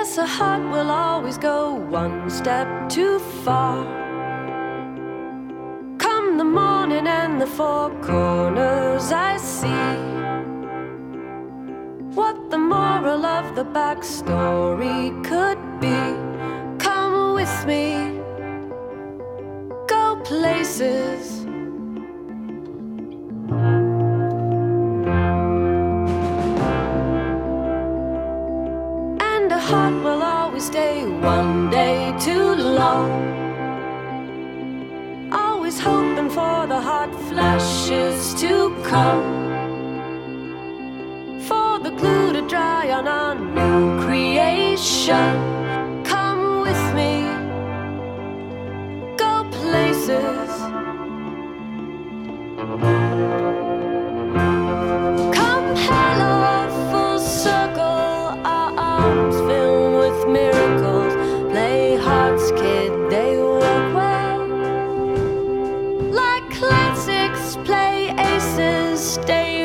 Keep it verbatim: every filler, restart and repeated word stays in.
Yes, a heart will always go one step too far. Come the morning and the four corners I see what the moral of the backstory could be. Come with me, go places. And a heart will always stay one day too long, always hoping for the hot flashes to come, for the glue to dry on our new creation. Come with me, go places. Come hello, full circle, our arms filled with miracles. Play hearts, kid, they work well. Like classics, play aces, stay